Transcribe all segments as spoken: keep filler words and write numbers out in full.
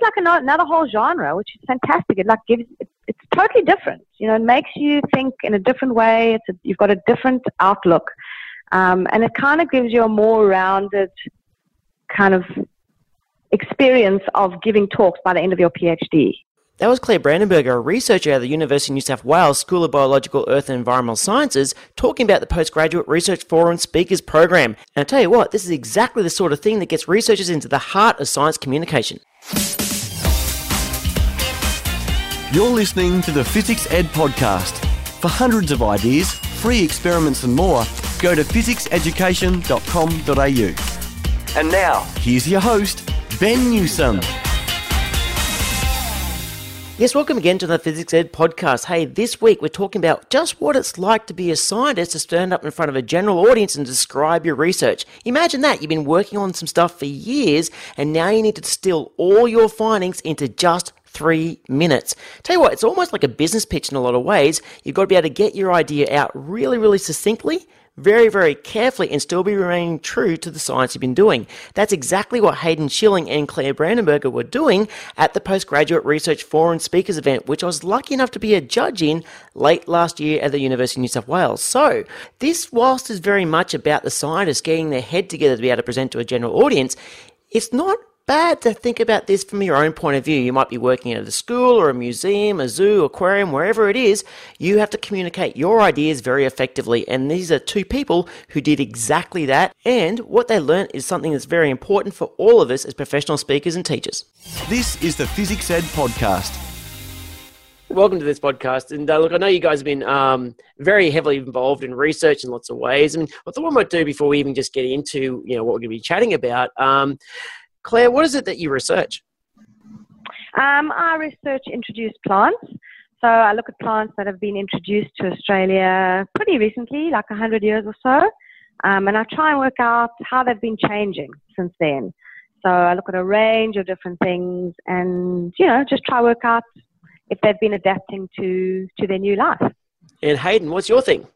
like another, another whole genre, which is fantastic. It like gives, it, it's totally different. You know, it makes you think in a different way. It's a, you've got a different outlook. Um, and it kind of gives you a more rounded kind of experience of giving talks by the end of your PhD. That was Claire Brandenburger, a researcher at the University of New South Wales School of Biological, Earth and Environmental Sciences, talking about the Postgraduate Research Forum Speakers Program. And I tell you what, this is exactly the sort of thing that gets researchers into the heart of science communication. You're listening to the Physics Ed Podcast. For hundreds of ideas, free experiments and more, go to physics education dot com dot a u. And now, here's your host, Ben Newsome. Yes, welcome again to the Physics Ed Podcast. Hey, this week we're talking about just what it's like to be a scientist, to stand up in front of a general audience and describe your research. Imagine that. You've been working on some stuff for years and now you need to distill all your findings into just three minutes. Tell you what, it's almost like a business pitch in a lot of ways. You've got to be able to get your idea out really, really succinctly, very, very carefully, and still be remaining true to the science you've been doing. That's exactly what Hayden Schilling and Claire Brandenburger were doing at the Postgraduate Research Forum Speakers event, which I was lucky enough to be a judge in late last year at the University of New South Wales. So this, whilst is very much about the scientists getting their head together to be able to present to a general audience, it's not bad to think about this from your own point of view. You might be working at a school or a museum, a zoo, aquarium, wherever it is. You have to communicate your ideas very effectively. And these are two people who did exactly that. And what they learned is something that's very important for all of us as professional speakers and teachers. This is the Physics Ed Podcast. Welcome to this podcast. And uh, look, I know you guys have been um, very heavily involved in research in lots of ways. And what I thought I might do before we even just get into, you know, what we're going to be chatting about, um, Claire, what is it that you research? Um, I research introduced plants. So I look at plants that have been introduced to Australia pretty recently, like one hundred years or so. Um, and I try and work out how they've been changing since then. So I look at a range of different things and, you know, just try to work out if they've been adapting to, to their new life. And Hayden, what's your thing?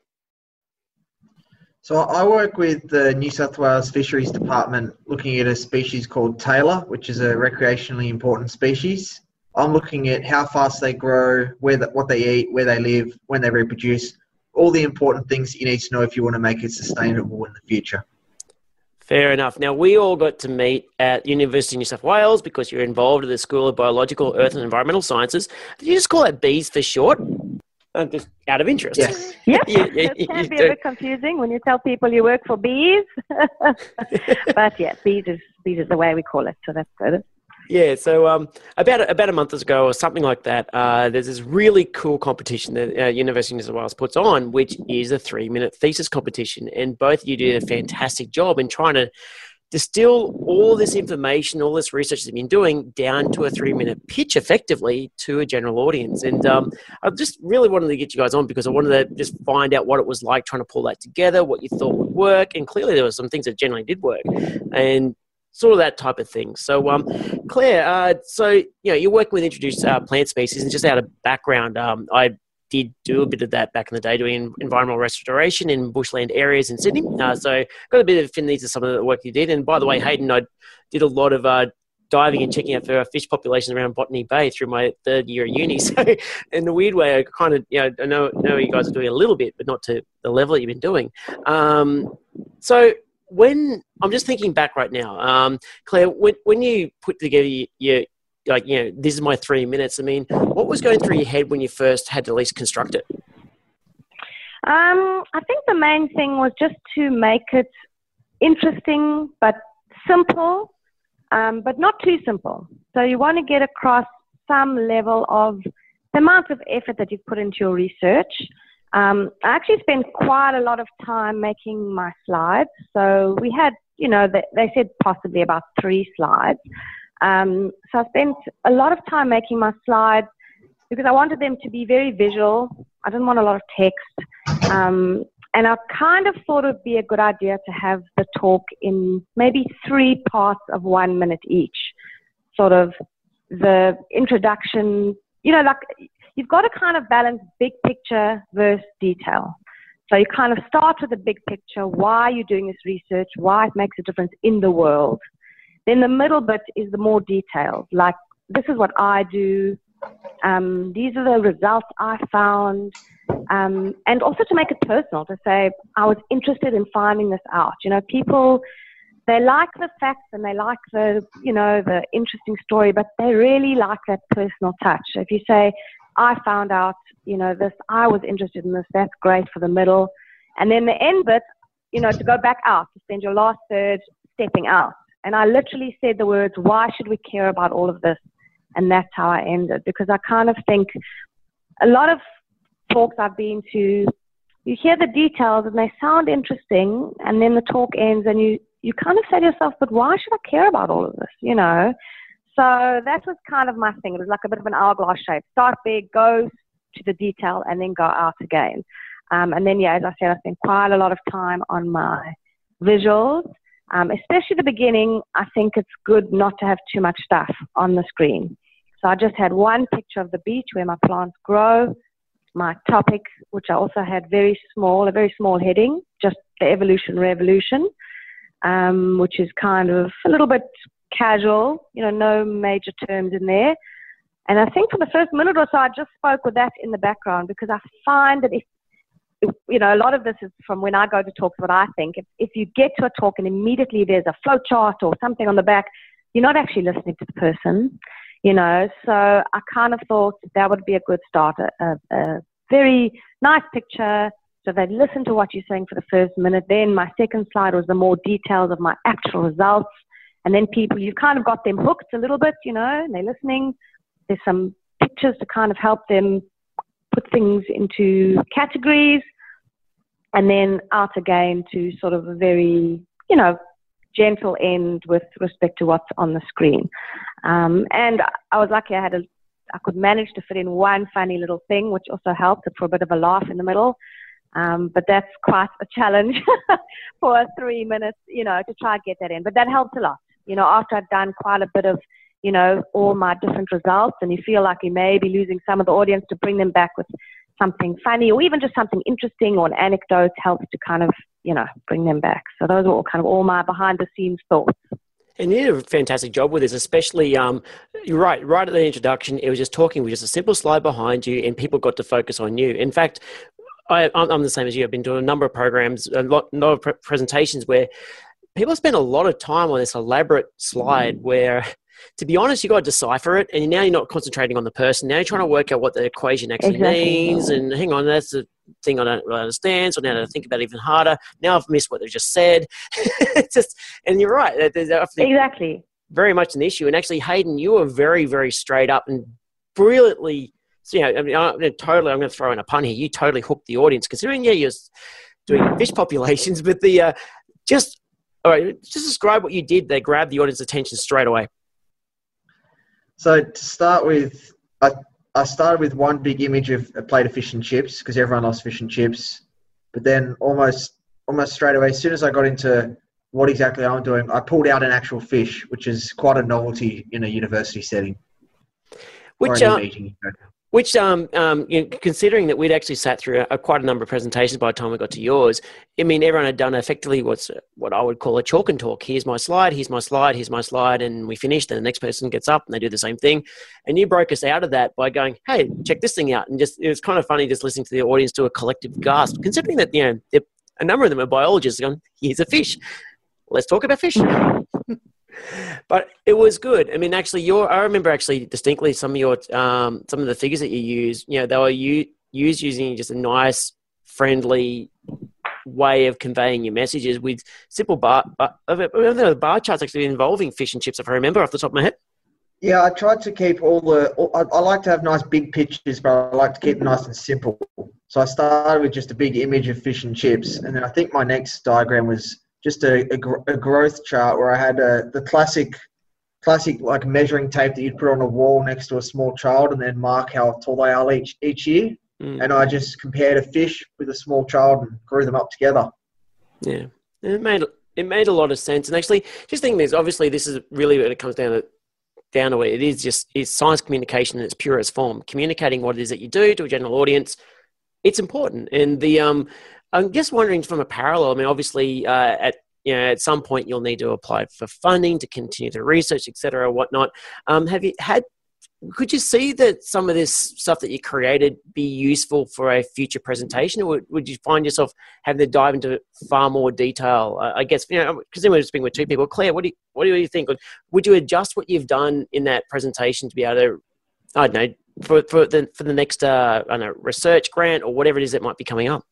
So I work with the New South Wales Fisheries Department looking at a species called tailor, which is a recreationally important species. I'm looking at how fast they grow, where the, what they eat, where they live, when they reproduce, all the important things that you need to know if you want to make it sustainable in the future. Fair enough. Now, we all got to meet at University of New South Wales because you're involved in the School of Biological, Earth and Environmental Sciences. Did you just call it BEES for short? Uh, just out of interest. Yes. Yep, yeah, yeah, it can be a bit confusing when you tell people you work for bees. But yeah, bees is, bees is the way we call it, so that's good. Yeah, so um, about about a month ago or something like that, uh, there's this really cool competition that uh, University of New South Wales puts on, which is a three-minute thesis competition. And both of you did a fantastic job in trying to distill all this information, all this research that you've been doing down to a three-minute pitch effectively to a general audience. And um, I just really wanted to get you guys on because I wanted to just find out what it was like trying to pull that together, what you thought would work. And clearly there were some things that generally did work and sort of that type of thing. So um, Claire, uh, so you know, you're working with introduced uh, plant species, and just out of background, um, I did do a bit of that back in the day, doing environmental restoration in bushland areas in Sydney. Uh, so got a bit of affinity to some of the work you did. And by the way, Hayden, I did a lot of uh, diving and checking out for fish populations around Botany Bay through my third year at uni. So in a weird way, I kind of, you know, I know, know you guys are doing a little bit, but not to the level that you've been doing. Um, so when, I'm just thinking back right now, um, Claire, when, when you put together your, your like, you know, this is my three minutes. I mean, what was going through your head when you first had to at least construct it? Um, I think the main thing was just to make it interesting, but simple, um, but not too simple. So you want to get across some level of the amount of effort that you've put into your research. Um, I actually spent quite a lot of time making my slides. So we had, you know, they, they said possibly about three slides. Um, so I spent a lot of time making my slides because I wanted them to be very visual. I didn't want a lot of text. Um, and I kind of thought it would be a good idea to have the talk in maybe three parts of one minute each. Sort of the introduction, you know, like you've got to kind of balance big picture versus detail. So you kind of start with the big picture, why you're doing this research, why it makes a difference in the world. Then the middle bit is the more detailed, like this is what I do. Um, these are the results I found. Um, and also to make it personal, to say, I was interested in finding this out. You know, people, they like the facts and they like the, you know, the interesting story, but they really like that personal touch. So if you say, I found out, you know, this, I was interested in this, that's great for the middle. And then the end bit, you know, to go back out, to spend your last third stepping out. And I literally said the words, why should we care about all of this? And that's how I ended, because I kind of think a lot of talks I've been to, you hear the details and they sound interesting, and then the talk ends and you, you kind of say to yourself, but why should I care about all of this, you know? So that was kind of my thing. It was like a bit of an hourglass shape. Start big, go to the detail, and then go out again. Um, and then, yeah, as I said, I spent quite a lot of time on my visuals. Um, especially the beginning, I think it's good not to have too much stuff on the screen. So I just had one picture of the beach where my plants grow, my topic, which I also had very small, a very small heading, just the evolution revolution, um, which is kind of a little bit casual, you know, no major terms in there. And I think for the first minute or so, I just spoke with that in the background, because I find that if, you know, a lot of this is from when I go to talks, what I think. If, if you get to a talk and immediately there's a flow chart or something on the back, you're not actually listening to the person, you know. So I kind of thought that would be a good start, a, a very nice picture, so they'd listen to what you're saying for the first minute. Then my second slide was the more details of my actual results. And then people, you've kind of got them hooked a little bit, you know, and they're listening. There's some pictures to kind of help them put things into categories, and then out again to sort of a very, you know, gentle end with respect to what's on the screen. Um, and I was lucky I had a, I could manage to fit in one funny little thing, which also helped for a bit of a laugh in the middle. Um, but that's quite a challenge for three minutes, you know, to try and get that in. But that helped a lot. You know, after I'd done quite a bit of, you know, all my different results, and you feel like you may be losing some of the audience, to bring them back with something funny or even just something interesting or an anecdote helps to kind of, you know, bring them back. So those are all kind of all my behind the scenes thoughts. And you did a fantastic job with this, especially, um, you're right, right at the introduction, it was just talking with just a simple slide behind you and people got to focus on you. In fact, I, I'm the same as you. I've been doing a number of programs, a lot, a lot of pre- presentations where people spend a lot of time on this elaborate slide where, to be honest, you got to decipher it, and now you're not concentrating on the person. Now you're trying to work out what the equation actually exactly. means, and hang on, that's the thing I don't really understand, so now I have to think about it even harder. Now I've missed what they've just said. It's just, and you're right. There's exactly. very much an issue. And actually, Hayden, you were very, very straight up and brilliantly, so, you know, I mean, I'm totally, I'm going to throw in a pun here. You totally hooked the audience, considering, yeah, you're doing fish populations, but the, uh, just, all right, just describe what you did that grabbed the audience attention straight away. So to start with, I, I started with one big image of a plate of fish and chips, because everyone loves fish and chips. But then almost almost straight away, as soon as I got into what exactly I'm doing, I pulled out an actual fish, which is quite a novelty in a university setting. Which, uh, meeting, you know. Which, um, um, you know, considering that we'd actually sat through a, a quite a number of presentations by the time we got to yours, I mean, everyone had done effectively what's what I would call a chalk and talk. Here's my slide, here's my slide, here's my slide, and we finished, and the next person gets up and they do the same thing. And you broke us out of that by going, hey, check this thing out. And just, it was kind of funny just listening to the audience do a collective gasp, considering that, you know, a number of them are biologists going, here's a fish. Let's talk about fish. But it was good. I mean, actually, your I remember actually distinctly some of your um, some of the figures that you used. You know, they were u- used using just a nice, friendly way of conveying your messages with simple bar, bar, the bar charts actually involving fish and chips, if I remember off the top of my head. Yeah, I tried to keep all the. I, I like to have nice big pictures, but I like to keep it nice and simple. So I started with just a big image of fish and chips, and then I think my next diagram was just a, a, a growth chart where I had a, the classic, classic like measuring tape that you'd put on a wall next to a small child and then mark how tall they are each each year. Mm. And I just compared a fish with a small child and grew them up together. Yeah, it made it made a lot of sense. And actually, just thinking this, obviously, this is really when it comes down to down to it. It is just it's science communication in its purest form. Communicating what it is that you do to a general audience, it's important. And the um. I'm just wondering from a parallel, I mean, obviously uh, at you know, at some point you'll need to apply for funding to continue the research, et cetera, whatnot. Um, have you had, could you see that some of this stuff that you created be useful for a future presentation, or would, would you find yourself having to dive into far more detail? Uh, I guess, you know, because then we're speaking with two people. Claire, what do you, what do you think? Would you adjust what you've done in that presentation to be able to, I don't know, for, for the, for the next, uh, I don't know, research grant or whatever it is that might be coming up?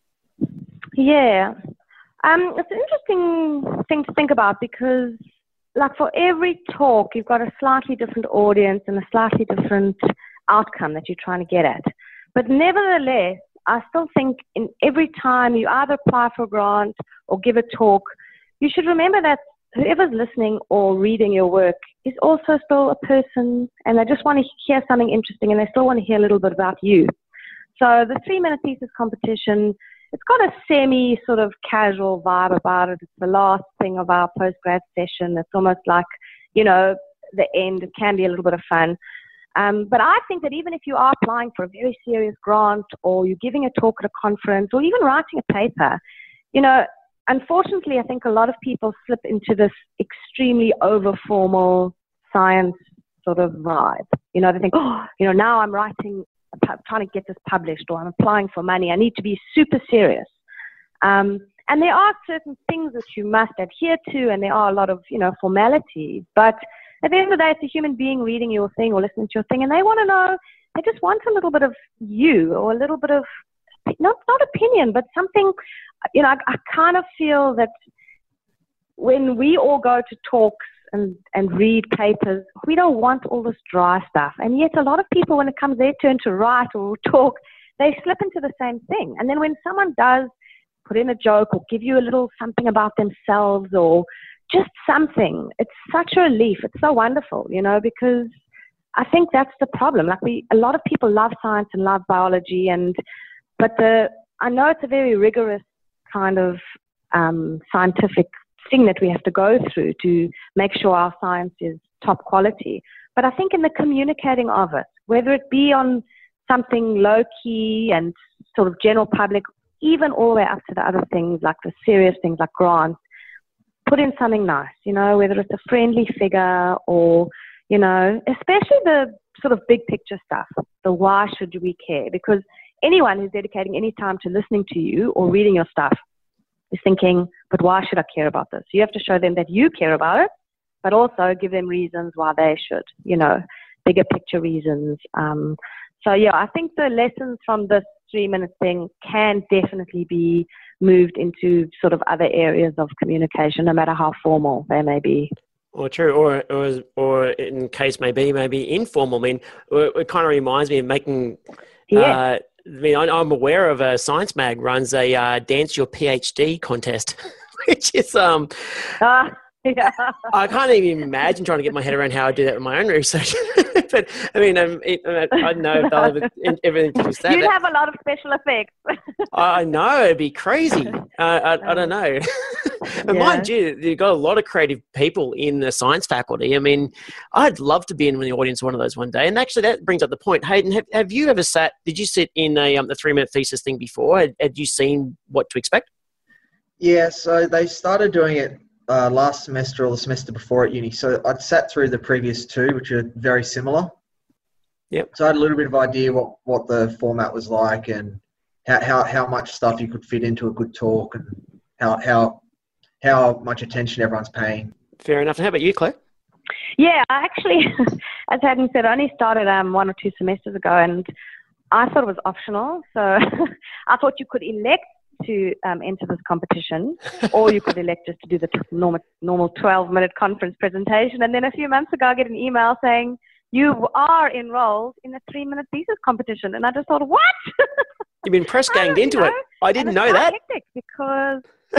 Yeah. Um, it's an interesting thing to think about because, like, for every talk, you've got a slightly different audience and a slightly different outcome that you're trying to get at. But nevertheless, I still think in every time you either apply for a grant or give a talk, you should remember that whoever's listening or reading your work is also still a person, and they just want to hear something interesting, and they still want to hear a little bit about you. So the three-minute thesis competition, it's got a semi sort of casual vibe about it. It's the last thing of our postgrad session. It's almost like, you know, the end. It can be a little bit of fun. Um, but I think that even if you are applying for a very serious grant, or you're giving a talk at a conference, or even writing a paper, you know, unfortunately, I think a lot of people slip into this extremely over-formal science sort of vibe. You know, they think, oh, you know, now I'm writing, trying to get this published, or I'm applying for money. I need to be super serious. Um, and there are certain things that you must adhere to, and there are a lot of, you know, formalities. But at the end of the day, it's a human being reading your thing or listening to your thing, and they want to know, they just want a little bit of you, or a little bit of, not, not opinion, but something, you know, I, I kind of feel that when we all go to talks and, and read papers, we don't want all this dry stuff. And yet a lot of people, when it comes their turn to write or talk, they slip into the same thing. And then when someone does put in a joke or give you a little something about themselves or just something, it's such a relief. It's so wonderful, you know, because I think that's the problem. Like we, a lot of people love science and love biology, and but the I know it's a very rigorous kind of um, scientific thing that we have to go through to make sure our science is top quality. But I think in the communicating of it, whether it be on something low key and sort of general public, even all the way up to the other things like the serious things like grants, put in something nice, you know, whether it's a friendly figure or, you know, especially the sort of big picture stuff, the why should we care? Because anyone who's dedicating any time to listening to you or reading your stuff is thinking, but why should I care about this? You have to show them that you care about it, but also give them reasons why they should, you know, bigger picture reasons. Um, so, yeah, I think the lessons from this three-minute thing can definitely be moved into sort of other areas of communication, no matter how formal they may be. Or true, or, or or in case maybe, maybe informal. I mean, it, it kind of reminds me of making... Yeah. Uh, I mean, I'm aware of a Science Mag runs a uh, Dance Your PhD contest, which is... um. Uh, yeah. I can't even imagine trying to get my head around how I do that with my own research. But, I mean, um, it, I don't know if they'll ever, ever introduce that. You'd have a lot of special effects. I know, it'd be crazy. Uh, I, I don't know. And Yeah. mind you, you've got a lot of creative people in the science faculty. I mean, I'd love to be in the audience of one of those one day. And actually, that brings up the point. Hayden, have, have you ever sat, did you sit in a, um, the three-minute thesis thing before? Had, had you seen what to expect? Yeah, so they started doing it uh, last semester or the semester before at uni. So I'd sat through the previous two, which are very similar. Yep. So I had a little bit of idea what, what the format was like and how, how, how much stuff you could fit into a good talk and how how how much attention everyone's paying. Fair enough. And how about you, Claire? Yeah, I actually, as Hayden said, I only started um, one or two semesters ago, and I thought it was optional. So I thought you could elect to um, enter this competition, or you could elect just to do the t- normal normal twelve-minute conference presentation. And then a few months ago, I get an email saying, you are enrolled in a three-minute thesis competition. And I just thought, what? You've been press ganged into know. it. I didn't And know it's that. quite hectic because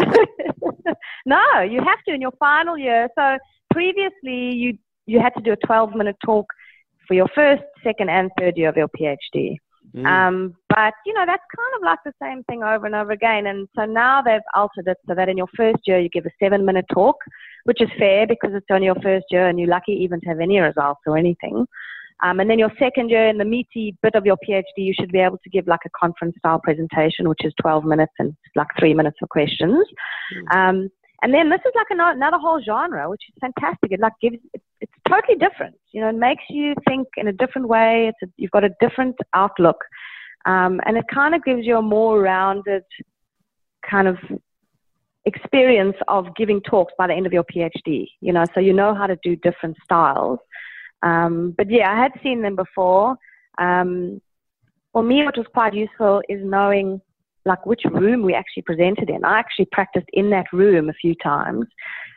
no, you have to in your final year. So previously, you you had to do a twelve-minute talk for your first, second, and third year of your PhD. Mm. Um, but, you know, that's kind of like the same thing over and over again. And so now they've altered it so that in your first year, you give a seven-minute talk, which is fair because it's only your first year and you're lucky even to have any results or anything. Um, and then your second year, in the meaty bit of your PhD, you should be able to give like a conference-style presentation, which is twelve minutes and like three minutes for questions. Mm. Um, and then this is like another, another whole genre, which is fantastic. It like gives, it's, it's totally different. You know, it makes you think in a different way. It's a, you've got a different outlook. Um, and it kind of gives you a more rounded kind of experience of giving talks by the end of your PhD, you know, so you know how to do different styles. Um, but yeah, I had seen them before. Um, for me, what was quite useful is knowing like which room we actually presented in. I actually practiced in that room a few times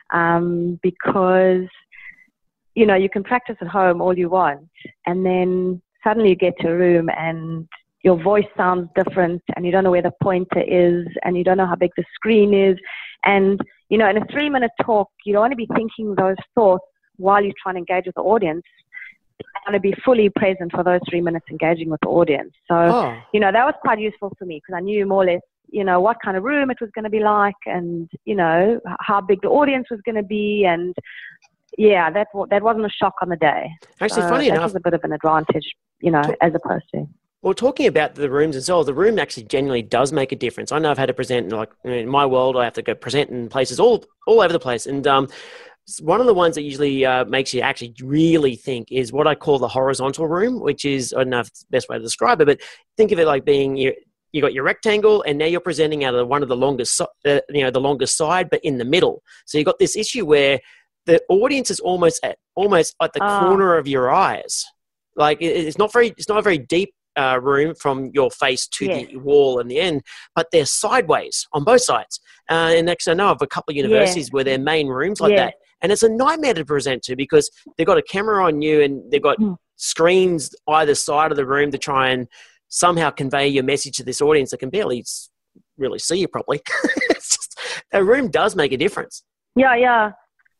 um, because, you know, you can practice at home all you want, and then suddenly you get to a room and your voice sounds different, and you don't know where the pointer is, and you don't know how big the screen is. And, you know, in a three-minute talk, you don't want to be thinking those thoughts while you're trying to engage with the audience. You want to be fully present for those three minutes engaging with the audience. So, oh. you know, that was quite useful for me because I knew more or less, you know, what kind of room it was going to be like and, you know, how big the audience was going to be. And, yeah, that that wasn't a shock on the day. Actually, so funny that enough. was a bit of an advantage, you know, as opposed to. Well, talking about the rooms as well, the room actually genuinely does make a difference. I know I've had to present, like in my world, I have to go present in places all all over the place. And um, one of the ones that usually uh, makes you actually really think is what I call the horizontal room, which is, I don't know if it's the best way to describe it, but think of it like being, you you got your rectangle and now you're presenting out of one of the longest, uh, you know, the longest side, but in the middle. So you've got this issue where the audience is almost at, almost at the uh. corner of your eyes. Like it, it's not very, it's not a very deep Uh, room from your face to yeah. the wall in the end, but they're sideways on both sides. Uh, and actually, I know of a couple of universities yeah. where they're main rooms like yeah. that. And it's a nightmare to present to because they've got a camera on you and they've got mm. screens either side of the room to try and somehow convey your message to this audience that can barely really see you properly. It's just, a room does make a difference. Yeah, yeah.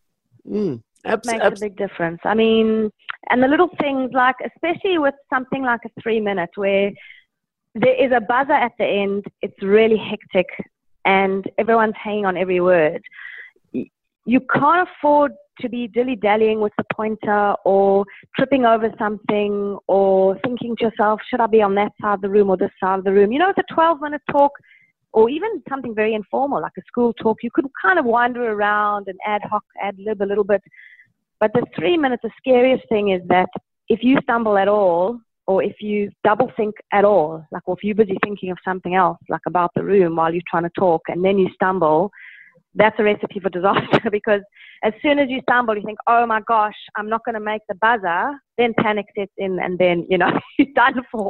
Mm. Abs- makes abs- a big difference. I mean, and the little things like, especially with something like a three minute where there is a buzzer at the end, it's really hectic and everyone's hanging on every word. You can't afford to be dilly-dallying with the pointer or tripping over something or thinking to yourself, should I be on that side of the room or this side of the room? You know, it's a twelve minute talk or even something very informal like a school talk. You could kind of wander around and ad hoc, ad lib a little bit. But the three minutes, the scariest thing is that if you stumble at all, or if you double think at all, like or if you're busy thinking of something else, like about the room while you're trying to talk, and then you stumble, that's a recipe for disaster because as soon as you stumble, you think, oh my gosh, I'm not going to make the buzzer, then panic sets in, and then, you know, you're done for.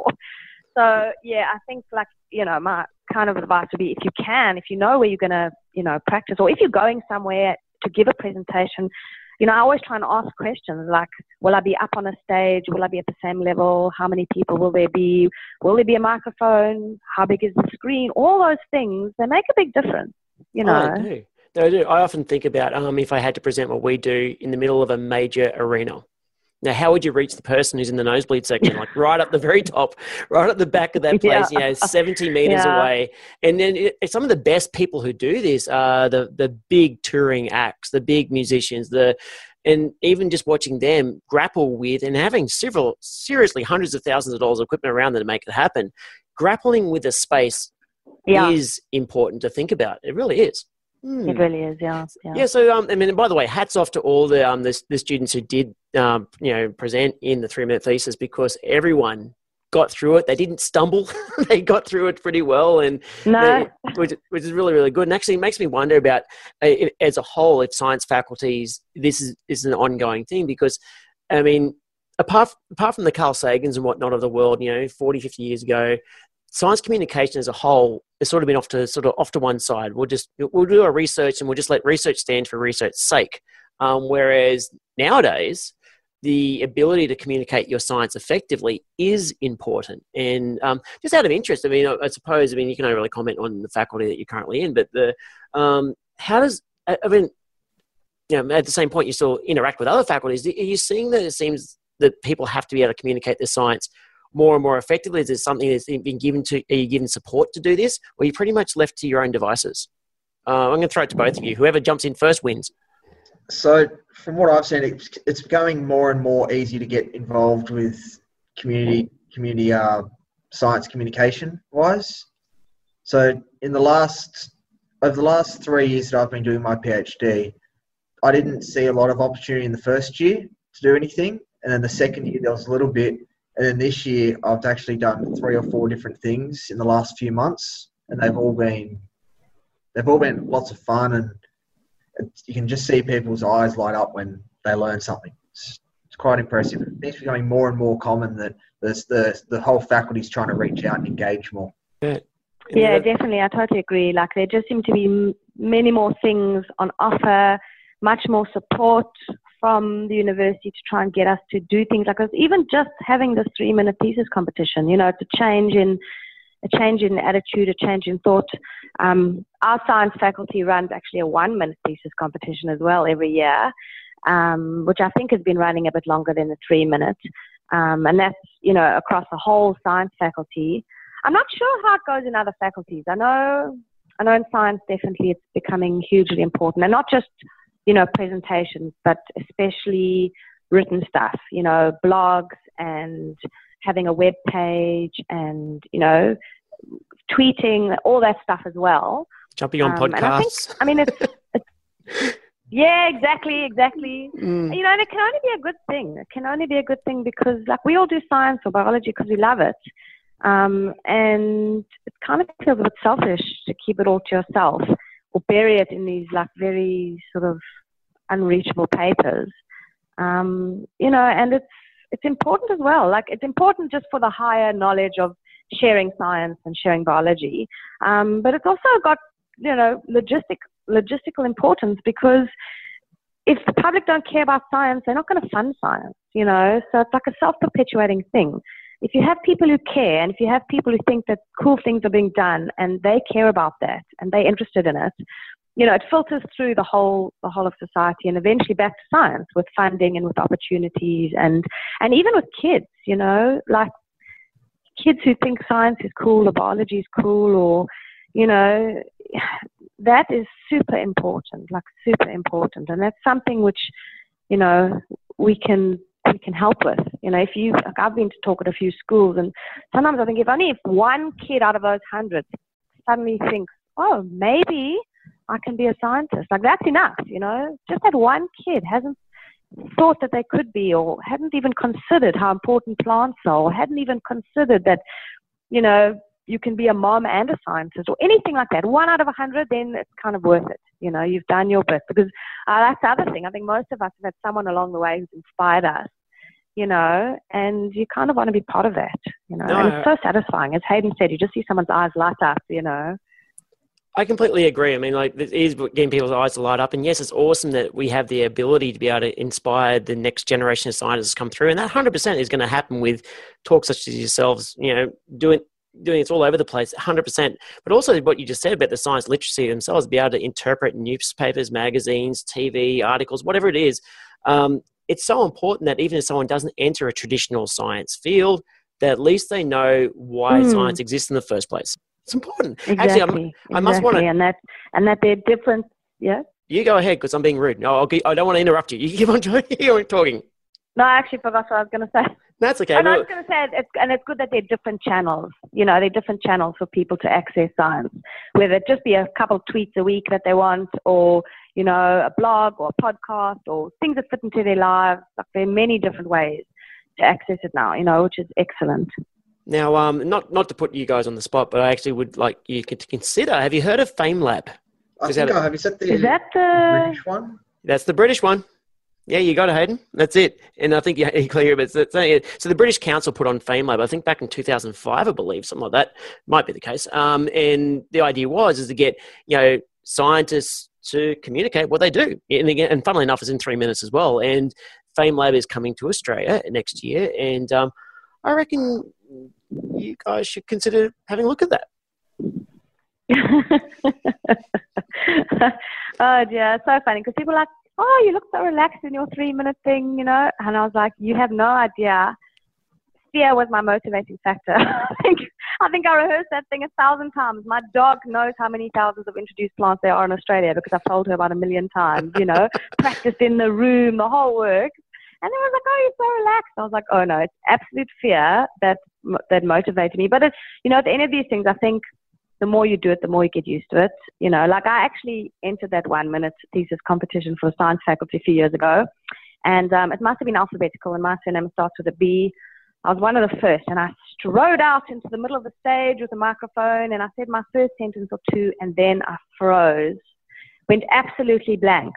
So, yeah, I think, like, you know, my kind of advice would be if you can, if you know where you're going to, you know, practice, or if you're going somewhere to give a presentation, you know, I always try and ask questions like, will I be up on a stage? Will I be at the same level? How many people will there be? Will there be a microphone? How big is the screen? All those things, they make a big difference, you know. Oh, they do. They do. I often think about um, if I had to present what we do in the middle of a major arena. Now, how would you reach the person who's in the nosebleed section? Like right up the very top, right at the back of that place, yeah. you know, seventy meters yeah. away. And then it, some of the best people who do this are the, the big touring acts, the big musicians, the, and even just watching them grapple with and having several, seriously, hundreds of thousands of dollars of equipment around them to make it happen. Grappling with a space yeah. is important to think about. It really is. Hmm. It really is, yeah. Yeah, yeah so, um, I mean, by the way, hats off to all the um, the, the students who did, um, you know, present in the three-minute thesis because everyone got through it. They didn't stumble. They got through it pretty well, and no. they, which, which is really, really good. And actually, it makes me wonder about, uh, if, as a whole, if science faculties, this is, is an ongoing thing because, I mean, apart, apart from the Carl Sagans and whatnot of the world, you know, forty, fifty years ago, science communication as a whole has sort of been off to sort of off to one side. We'll just we'll do our research and we'll just let research stand for research's sake. Um, whereas nowadays, the ability to communicate your science effectively is important. And um, just out of interest, I mean, I, I suppose, I mean, you can only really comment on the faculty that you're currently in, but the um, how does I, I mean, you know, at the same point, you still interact with other faculties. Are you seeing that it seems that people have to be able to communicate their science more and more effectively? Is there something that's been given to, are you given support to do this? Or are you pretty much left to your own devices? Uh, I'm going to throw it to both of you. Whoever jumps in first wins. So from what I've seen, it's, it's becoming more and more easy to get involved with community, community uh, science communication wise. So in the last over the last three years that I've been doing my PhD, I didn't see a lot of opportunity in the first year to do anything. And then the second year, there was a little bit. And then this year, I've actually done three or four different things in the last few months. And they've all been, they've all been lots of fun. And it's, you can just see people's eyes light up when they learn something. It's, it's quite impressive. It's becoming more and more common that there's the, the whole faculty's trying to reach out and engage more. Yeah. Yeah, definitely. I totally agree. Like, there just seem to be m- many more things on offer, much more support from the university to try and get us to do things like this. Even just having this three-minute thesis competition, you know, it's a change in a change in attitude, a change in thought. Um, our science faculty runs actually a one-minute thesis competition as well every year, um, which I think has been running a bit longer than the three minutes. Um, and that's, you know, across the whole science faculty. I'm not sure how it goes in other faculties. I know, I know in science definitely it's becoming hugely important, and not just, you know, presentations, but especially written stuff, you know, blogs and having a web page and, you know, tweeting, all that stuff as well. Jumping on um, podcasts. And I think, I mean, it's, it's yeah, exactly, exactly. Mm. You know, and it can only be a good thing. It can only be a good thing because, like, we all do science or biology because we love it. Um, and it kind of feels a bit selfish to keep it all to yourself or bury it in these, like, very sort of unreachable papers. Um, you know, and it's it's important as well. Like, it's important just for the higher knowledge of sharing science and sharing biology. Um, but it's also got, you know, logistic logistical importance, because if the public don't care about science, they're not going to fund science, you know. So it's like a self-perpetuating thing. If you have people who care, and if you have people who think that cool things are being done and they care about that and they're interested in it, you know, it filters through the whole the whole of society and eventually back to science with funding and with opportunities and, and even with kids, you know, like kids who think science is cool or biology is cool, or, you know, that is super important, like super important. And that's something which, you know, we can we can help with. You know, if you, like, I've been to talk at a few schools, and sometimes I think if only if one kid out of those hundreds suddenly thinks, oh, maybe I can be a scientist, like, that's enough, you know. Just that one kid hasn't thought that they could be, or hadn't even considered how important plants are, or hadn't even considered that, you know, you can be a mom and a scientist, or anything like that. One out of a hundred, then it's kind of worth it. You know, you've done your bit. Because uh, that's the other thing. I think most of us have had someone along the way who's inspired us, you know, and you kind of want to be part of that, you know. No, and it's so satisfying. As Hayden said, you just see someone's eyes light up, you know. I completely agree. I mean, like, it is getting people's eyes to light up. And yes, it's awesome that we have the ability to be able to inspire the next generation of scientists come through. And that one hundred percent is going to happen with talks such as yourselves, you know, doing doing it's all over the place, one hundred percent. But also what you just said about the science literacy themselves, be able to interpret newspapers, magazines, T V, articles, whatever it is. Um, it's so important that even if someone doesn't enter a traditional science field, that at least they know why mm. science exists in the first place. It's important. Exactly, Actually, I'm, exactly. I must want to... And that, and that they're different, yeah? You go ahead, because I'm being rude. No, I'll, I don't want to interrupt you. You keep on talking. No, I actually forgot what I was going to say. That's okay. Oh, no, I was going to say, it's, and it's good that there are different channels. You know, there are different channels for people to access science, whether it just be a couple of tweets a week that they want, or, you know, a blog or a podcast, or things that fit into their lives. Like, there are many different ways to access it now, you know, which is excellent. Now, um, not not to put you guys on the spot, but I actually would like you to consider. Have you heard of FameLab? I think I have. Is that the is that the British one? That's the British one. Yeah, you got it, Hayden. That's it. And I think you're clear, but it's, it's, so the British Council put on FameLab, I think back in two thousand five, I believe, something like that. Might be the case. Um, and the idea was is to get, you know, scientists to communicate what they do. And again, and funnily enough, it's in three minutes as well. And FameLab is coming to Australia next year, and um, I reckon you guys should consider having a look at that. Oh, yeah, it's so funny because people are like, oh, you look so relaxed in your three-minute thing, you know? And I was like, you have no idea. Fear was my motivating factor. I think I think I rehearsed that thing a thousand times. My dog knows how many thousands of introduced plants there are in Australia because I've told her about a million times, you know? Practiced in the room, the whole work. And then I was like, oh, you're so relaxed. I was like, oh, no, it's absolute fear that that motivated me. But, it's, you know, at the end of these things, I think the more you do it, the more you get used to it. You know, like I actually entered that one minute thesis competition for the science faculty a few years ago. And um, it must have been alphabetical, and my surname starts with a B. I was one of the first, and I strode out into the middle of the stage with a microphone, and I said my first sentence or two, and then I froze, went absolutely blank.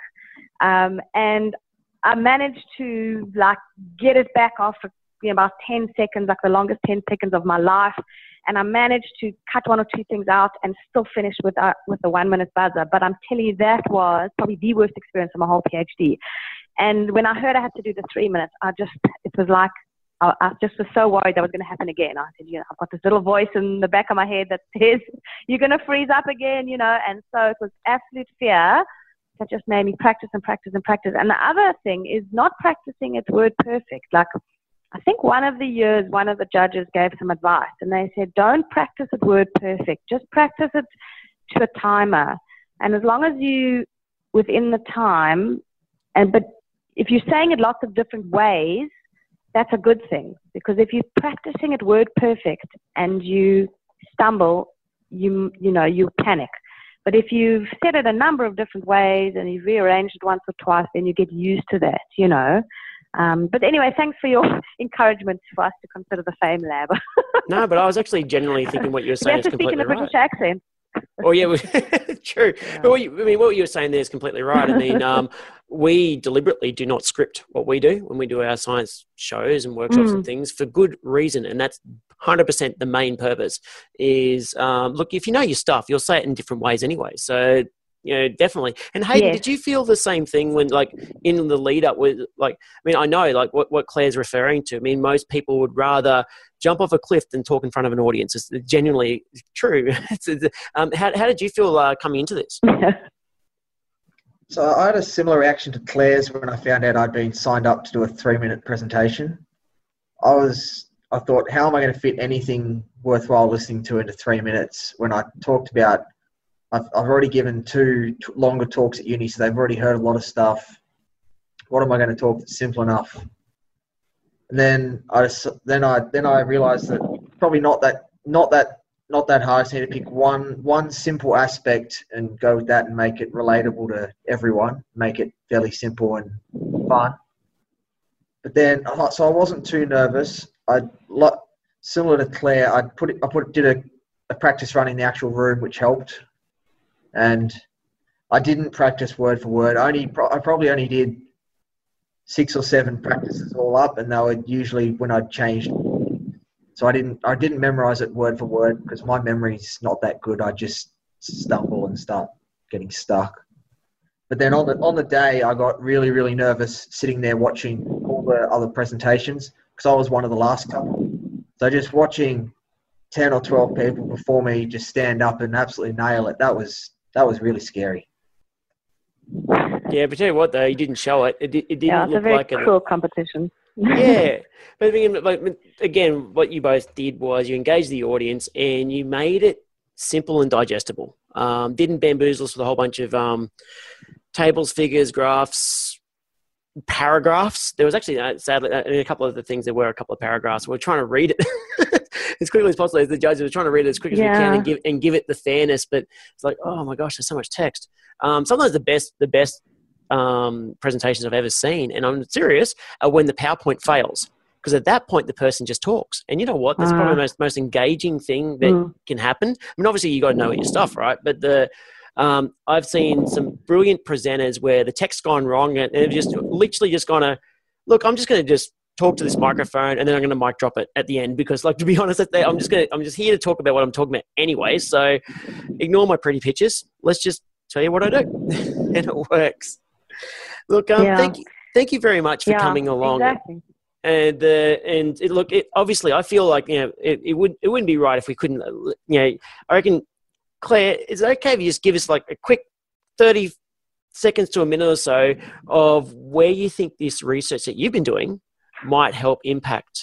Um, and I managed to, like, get it back after you know, about ten seconds, like the longest ten seconds of my life. And I managed to cut one or two things out and still finish with, uh, with the one-minute buzzer. But I'm telling you, that was probably the worst experience of my whole PhD. And when I heard I had to do the three minutes, I just, it was like, I, I just was so worried that was going to happen again. I said, you know, I've got this little voice in the back of my head that says, you're going to freeze up again, you know. And so it was absolute fear that just made me practice and practice and practice. And the other thing is not practicing it word perfect. Like, I think one of the years, one of the judges gave some advice, and they said, don't practice it word perfect. Just practice it to a timer. And as long as you, within the time, and but if you're saying it lots of different ways, that's a good thing. Because if you're practicing it word perfect and you stumble, you you know, you panic. But if you've said it a number of different ways and you've rearranged it once or twice, then you get used to that, you know. Um, but anyway, thanks for your encouragement for us to consider the Fame Lab. No, but I was actually genuinely thinking what you were saying is completely right. You have to speak in a British accent. Oh, yeah, true. Yeah. But what you, I mean, what you were saying there is completely right. I mean, um, we deliberately do not script what we do when we do our science shows and workshops mm. and things for good reason. And that's one hundred percent the main purpose is, um, look, if you know your stuff, you'll say it in different ways anyway. So, you know, definitely. And Hayden, yeah. did you feel the same thing when, like, in the lead up with, like, I mean, I know, like, what, what Claire's referring to. I mean, most people would rather jump off a cliff than talk in front of an audience. It's genuinely true. it's, it's, um, how, how did you feel uh, coming into this? So I had a similar reaction to Claire's when I found out I'd been signed up to do a three-minute presentation. I was, I thought, how am I going to fit anything worthwhile listening to into three minutes when I talked about, I've, I've already given two t- longer talks at uni, so they've already heard a lot of stuff. What am I going to talk that's simple enough? And then I just, then I then I realised that probably not that not that not that hard. I just need to pick one one simple aspect and go with that and make it relatable to everyone. Make it fairly simple and fun. But then, so I wasn't too nervous. I similar to Claire, I put it, I put did a, a practice run in the actual room, which helped. And I didn't practice word for word. I only I probably only did six or seven practices all up, and they were usually when I'd changed. So I didn't I didn't memorize it word for word because my memory's not that good. I just stumble and start getting stuck. But then on the on the day, I got really really nervous sitting there watching all the other presentations because I was one of the last couple. So just watching ten or twelve people before me just stand up and absolutely nail it. That was that was really scary. Yeah, but tell you what, though, you didn't show it. It, it didn't yeah, it's look a very like cool a, competition. Yeah, but I mean, like, again, what you both did was you engaged the audience and you made it simple and digestible. Um, didn't bamboozle us with a whole bunch of um, tables, figures, graphs, paragraphs. There was actually, uh, sadly, uh, a couple of the things, there were a couple of paragraphs. We were trying to read it as quickly as possible. As the judges were trying to read it as quick as yeah. we can and give and give it the fairness. But it's like, oh my gosh, there's so much text. Um, sometimes the best, the best um, presentations I've ever seen, and I'm serious, are when the PowerPoint fails. Because at that point, the person just talks. And you know what? That's uh, probably the most, most engaging thing that mm. can happen. I mean, obviously, you got to know your stuff, right? But the um, I've seen some brilliant presenters where the text's gone wrong and they've just literally just gone to, look, I'm just going to just talk to this microphone and then I'm going to mic drop it at the end because, like, to be honest, I'm just going to, I'm just here to talk about what I'm talking about anyway. So ignore my pretty pictures. Let's just tell you what I do. And it works. Look, um, yeah. thank you. Thank you very much for yeah, coming along. Exactly. And uh, and it, look, it, obviously, I feel like, you know, it, it would it wouldn't be right if we couldn't. You know, I reckon, Claire, is it okay if you just give us like a quick thirty seconds to a minute or so of where you think this research that you've been doing might help impact?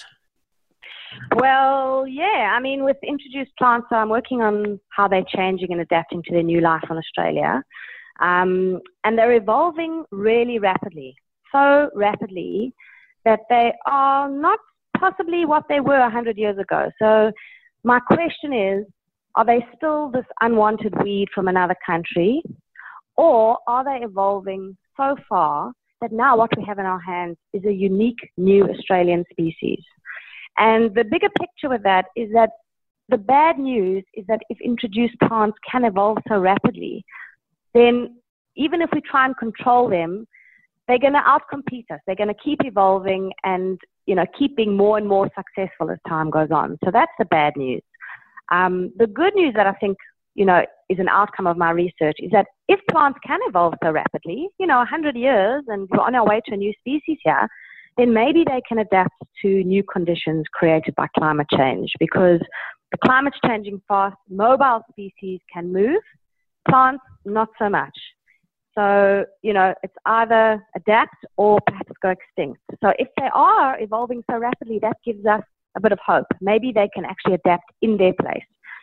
Well, yeah. I mean, with introduced plants, I'm working on how they're changing and adapting to their new life on Australia, um, and they're evolving really rapidly, so rapidly that they are not possibly what they were one hundred years ago. So my question is, are they still this unwanted weed from another country, or are they evolving so far that now what we have in our hands is a unique new Australian species? And the bigger picture with that is that the bad news is that if introduced plants can evolve so rapidly, then even if we try and control them, they're going to outcompete us. They're going to keep evolving and, you know, keep being more and more successful as time goes on. So that's the bad news. Um, the good news that I think, you know, is an outcome of my research is that if plants can evolve so rapidly, you know, one hundred years, and we're on our way to a new species here, then maybe they can adapt to new conditions created by climate change, because the climate's changing fast. Mobile species can move, plants not so much. So, you know, it's either adapt or perhaps go extinct. So if they are evolving so rapidly, that gives us a bit of hope. Maybe they can actually adapt in their place.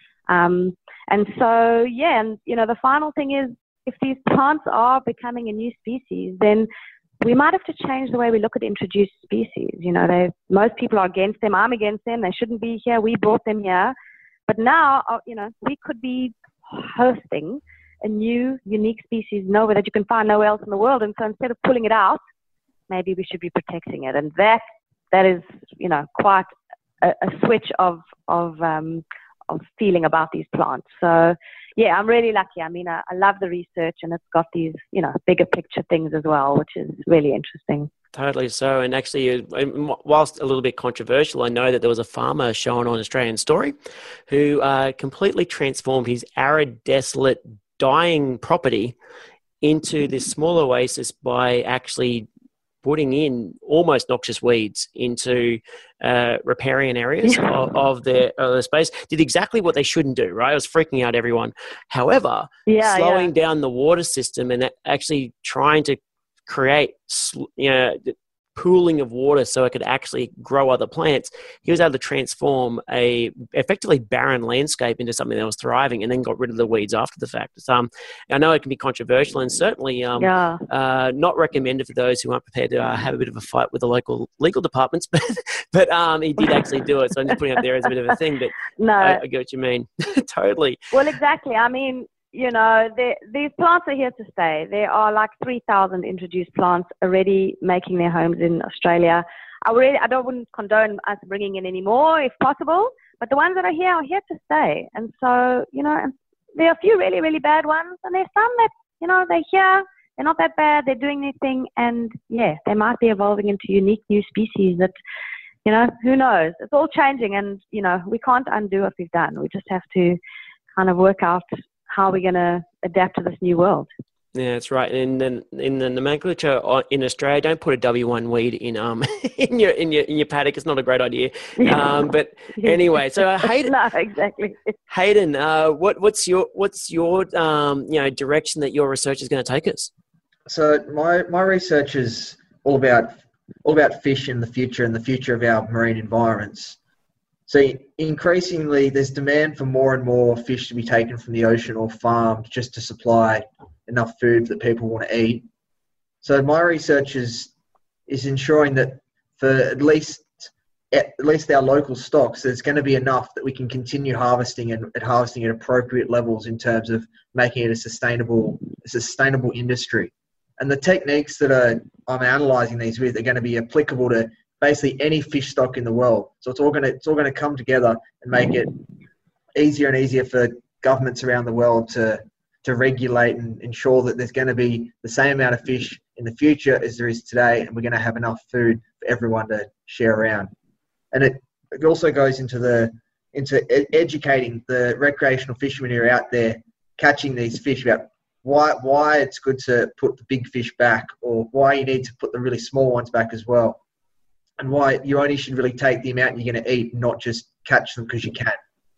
Um, and so, yeah, and, you know, the final thing is, if these plants are becoming a new species, then we might have to change the way we look at introduced species. You know, they, most people are against them. I'm against them. They shouldn't be here. We brought them here. But now, uh, you know, we could be hosting a new, unique species nowhere that you can find nowhere else in the world. And so instead of pulling it out, maybe we should be protecting it. And that that is, you know, quite a, a switch of of um, of feeling about these plants. So, yeah, I'm really lucky. I mean, I, I love the research, and it's got these, you know, bigger picture things as well, which is really interesting. Totally so. And actually, whilst a little bit controversial, I know that there was a farmer shown on Australian Story who uh, completely transformed his arid, desolate, dying property into this small oasis by actually putting in almost noxious weeds into uh, riparian areas Yeah. of, of the, of the space. Did exactly what they shouldn't do, right? It was freaking out everyone. However, Yeah, slowing yeah. down the water system and actually trying to create, you know, pooling of water so it could actually grow other plants, he was able to transform a effectively barren landscape into something that was thriving, and then got rid of the weeds after the fact. So, um, I know it can be controversial, and certainly um, Yeah. uh, not recommended for those who aren't prepared to uh, have a bit of a fight with the local legal departments. But but um, he did actually do it, so I'm just putting it up there as a bit of a thing. But No. I, I get what you mean. Totally. Well, exactly. I mean, you know, the, these plants are here to stay. There are like three thousand introduced plants already making their homes in Australia. I really, I don't wouldn't condone us bringing in any more if possible, but the ones that are here are here to stay. And so, you know, there are a few really, really bad ones, and there's some that, you know, they're here, they're not that bad, they're doing their thing, and yeah, they might be evolving into unique new species that, you know, who knows? It's all changing, and, you know, we can't undo what we've done. We just have to kind of work out how we're going to adapt to this new world. Yeah, that's right. And then in the nomenclature in Australia, don't put a W one weed in um in your in your in your paddock. It's not a great idea. Um, but anyway, so uh, Hayden, no, exactly. Hayden, uh, what what's your what's your um you know direction that your research is going to take us? So my my research is all about all about fish in the future and the future of our marine environments. So increasingly, there's demand for more and more fish to be taken from the ocean or farmed just to supply enough food that people want to eat. So my research is is ensuring that for at least at least our local stocks, there's going to be enough that we can continue harvesting and at harvesting at appropriate levels in terms of making it a sustainable a sustainable industry. And the techniques that are I'm analysing these with are going to be applicable to basically any fish stock in the world. So it's all going to it's all going to come together and make it easier and easier for governments around the world to to regulate and ensure that there's going to be the same amount of fish in the future as there is today, and we're going to have enough food for everyone to share around. And it, it also goes into the into ed- educating the recreational fishermen who are out there catching these fish about why why it's good to put the big fish back, or why you need to put the really small ones back as well, and why you only should really take the amount you're going to eat, not just catch them because you can.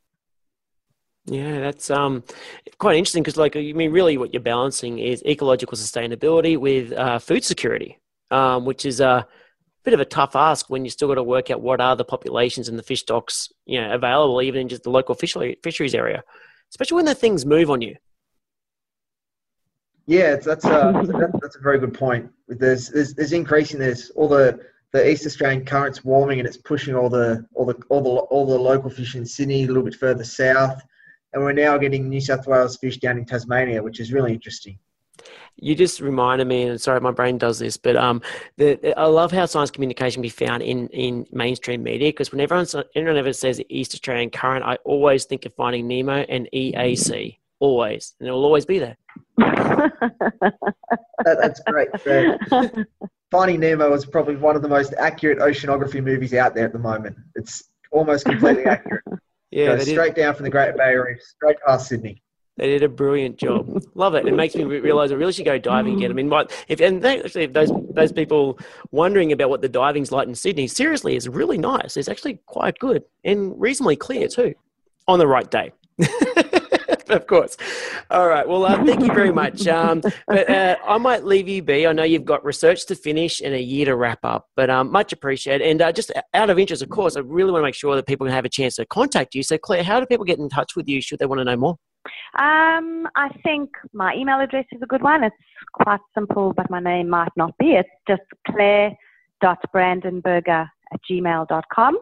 Yeah, that's um quite interesting, because, like, I mean, really what you're balancing is ecological sustainability with uh, food security, um, which is a bit of a tough ask when you still got to work out what are the populations and the fish stocks, you know, available even in just the local fishery, fisheries area, especially when the things move on you. Yeah, it's, that's a that's a very good point. There's there's, there's increasing. There's all the the East Australian current's warming, and it's pushing all the all the all the all the local fish in Sydney a little bit further south. and we're now getting New South Wales fish down in Tasmania, which is really interesting. You just reminded me, and sorry, my brain does this, but um, the, I love how science communication can be found in, in mainstream media, because when everyone, everyone ever says East Australian Current, I always think of Finding Nemo and E A C, always, and it'll always be there. that, that's great. So, Finding Nemo is probably one of the most accurate oceanography movies out there at the moment. It's almost completely accurate. Yeah, Goes straight down from the Great Barrier Reef, straight past Sydney. They did a brilliant job. Love it. It makes me realise I really should go diving again. I mean, what if and they, actually, if those those people wondering about what the diving's like in Sydney, seriously, it's really nice. It's actually quite good and reasonably clear too, on the right day. Of course. All right. Well, uh, thank you very much. Um, but uh, I might leave you be. I know you've got research to finish and a year to wrap up, but um, much appreciated. And uh, just out of interest, of course, I really want to make sure that people can have a chance to contact you. So, Claire, how do people get in touch with you should they want to know more? Um, I think my email address is a good one. It's quite simple, but my name might not be. It's just claire dot brandenberger at gmail dot com.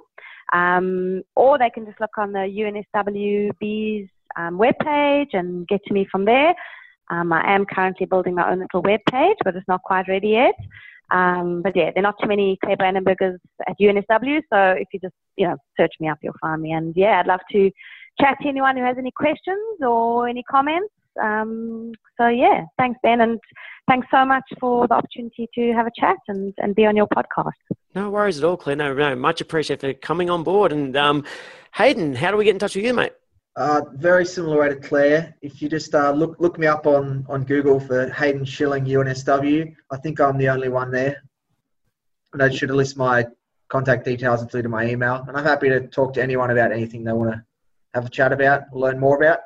Um, or they can just look on the U N S W B's um, webpage and get to me from there. Um, I am currently building my own little webpage, but it's not quite ready yet. Um, but yeah, there are not too many Claire Brandenbergers at U N S W, so if you just, you know, search me up, you'll find me. And yeah, I'd love to chat to anyone who has any questions or any comments. Um, so yeah, thanks, Ben, and thanks so much for the opportunity to have a chat and, and be on your podcast. No worries at all, Claire. No, no, much appreciated for coming on board. And um, Hayden, how do we get in touch with you, mate? Uh, very similar way to Claire. If you just uh, look look me up on, on Google for Hayden Schilling U N S W, I think I'm the only one there. And I should list my contact details including my email. And I'm happy to talk to anyone about anything they want to have a chat about or learn more about.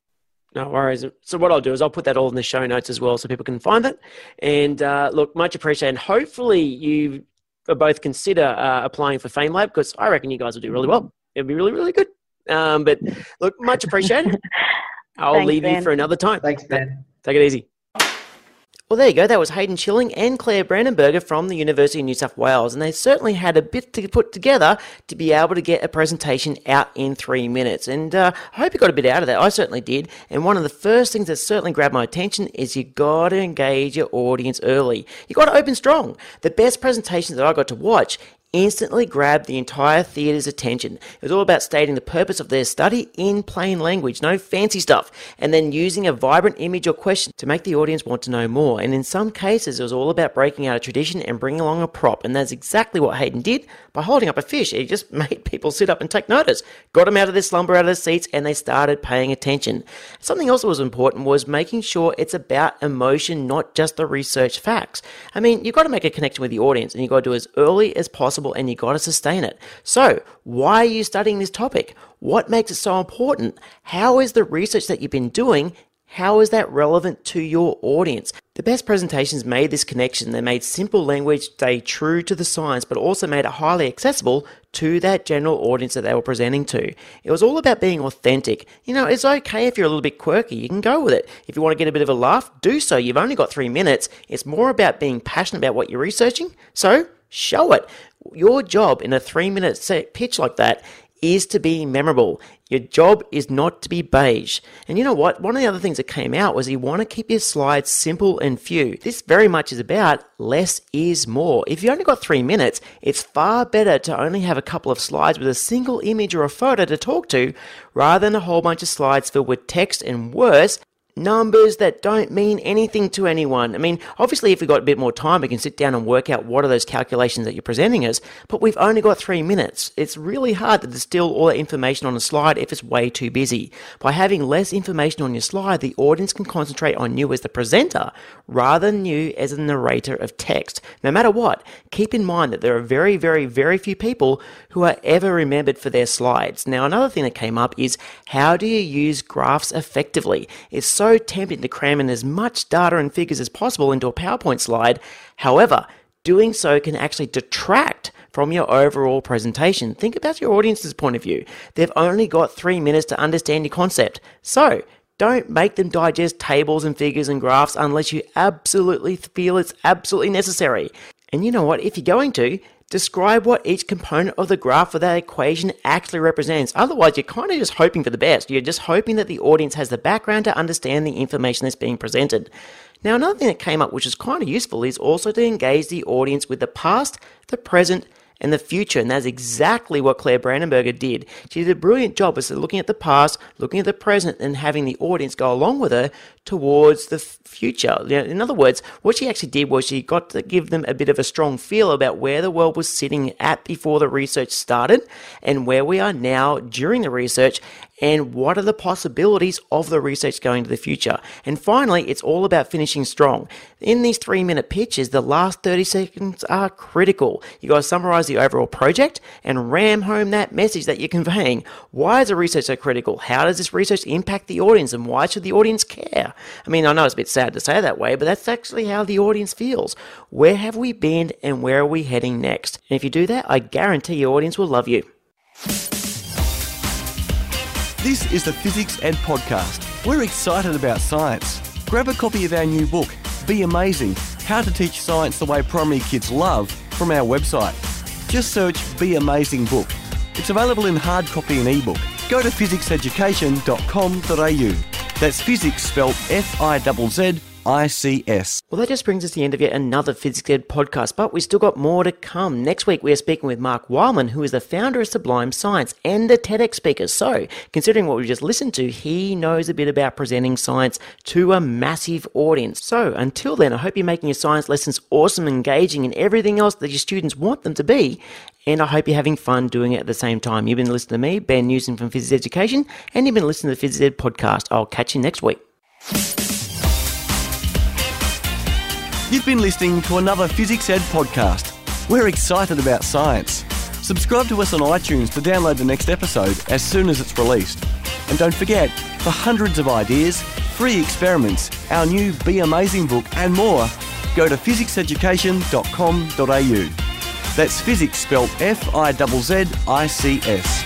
No worries. So what I'll do is I'll put that all in the show notes as well so people can find it. And uh, look, much appreciated. And hopefully you both consider uh, applying for FameLab, because I reckon you guys will do really well. It'll be really, really good. Um, but look, much appreciated. I'll Thanks, leave Ben. you for another time. Thanks, Ben. Take it easy. Well, there you go. That was Hayden Schilling and Claire Brandenberger from the University of New South Wales, and they certainly had a bit to put together to be able to get a presentation out in three minutes. And uh, I hope you got a bit out of that. I certainly did. And one of the first things that certainly grabbed my attention is you got to engage your audience early. You got to open strong. The best presentations that I got to watch instantly grabbed the entire theatre's attention. It was all about stating the purpose of their study in plain language, no fancy stuff, and then using a vibrant image or question to make the audience want to know more. And in some cases, it was all about breaking out a tradition and bringing along a prop, and that's exactly what Hayden did by holding up a fish. He just made people sit up and take notice, got them out of their slumber, out of their seats, and they started paying attention. Something else that was important was making sure it's about emotion, not just the research facts. I mean, you've got to make a connection with the audience, and you've got to do it as early as possible, and you got to sustain it. So, why are you studying this topic? What makes it so important? How is the research that you've been doing, how is that relevant to your audience? The best presentations made this connection. They made simple language stay true to the science, but also made it highly accessible to that general audience that they were presenting to. It was all about being authentic. You know, it's okay if you're a little bit quirky. You can go with it. If you want to get a bit of a laugh, do so. You've only got three minutes. It's more about being passionate about what you're researching. So, show it. Your job in a three-minute set pitch like that is to be memorable. Your job is not to be beige. And you know what? One of the other things that came out was you want to keep your slides simple and few. This very much is about less is more. If you only got three minutes, it's far better to only have a couple of slides with a single image or a photo to talk to rather than a whole bunch of slides filled with text and worse, numbers that don't mean anything to anyone. I mean, obviously, if we've got a bit more time, we can sit down and work out what are those calculations that you're presenting us, but we've only got three minutes. It's really hard to distill all that information on a slide if it's way too busy. By having less information on your slide, the audience can concentrate on you as the presenter rather than you as a narrator of text. No matter what, keep in mind that there are very, very, very few people who are ever remembered for their slides. Now, another thing that came up is how do you use graphs effectively? It's so tempting to cram in as much data and figures as possible into a PowerPoint slide. However, doing so can actually detract from your overall presentation. Think about your audience's point of view. They've only got three minutes to understand your concept. So, don't make them digest tables and figures and graphs unless you absolutely feel it's absolutely necessary. And you know what? If you're going to, Describe what each component of the graph or that equation actually represents. Otherwise, you're kind of just hoping for the best. You're just hoping that the audience has the background to understand the information that's being presented. Now, another thing that came up, which is kind of useful, is also to engage the audience with the past, the present, and the future. And that's exactly what Claire Brandenburger did. She did a brilliant job of looking at the past, looking at the present, and having the audience go along with her towards the future. In other words, what she actually did was she got to give them a bit of a strong feel about where the world was sitting at before the research started and where we are now during the research, and what are the possibilities of the research going to the future. And finally, it's all about finishing strong. In these three-minute pitches, the last thirty seconds are critical. You got to summarize the overall project and ram home that message that you're conveying. Why is the research so critical? How does this research impact the audience, and why should the audience care? I mean, I know it's a bit sad to say that way, but that's actually how the audience feels. Where have we been and where are we heading next? And if you do that, I guarantee your audience will love you. This is the Physics Ed Podcast. We're excited about science. Grab a copy of our new book, Be Amazing, How to Teach Science the Way Primary Kids Love, from our website. Just search Be Amazing Book. It's available in hard copy and ebook. Go to physics education dot com dot a u. That's physics spelled F I Z Z I C S. Well, that just brings us to the end of yet another Physics Ed podcast, but we still got more to come. Next week, we are speaking with Mark Wildman, who is the founder of Sublime Science and a TEDx speaker. So, considering what we just listened to, he knows a bit about presenting science to a massive audience. So, until then, I hope you're making your science lessons awesome, engaging, and everything else that your students want them to be. And I hope you're having fun doing it at the same time. You've been listening to me, Ben Newsom from Physics Education, and you've been listening to the Physics Ed podcast. I'll catch you next week. You've been listening to another Physics Ed podcast. We're excited about science. Subscribe to us on iTunes to download the next episode as soon as it's released. And don't forget, for hundreds of ideas, free experiments, our new Be Amazing book and more, go to physics education dot com dot a u. That's physics spelled F I Z Z I C S.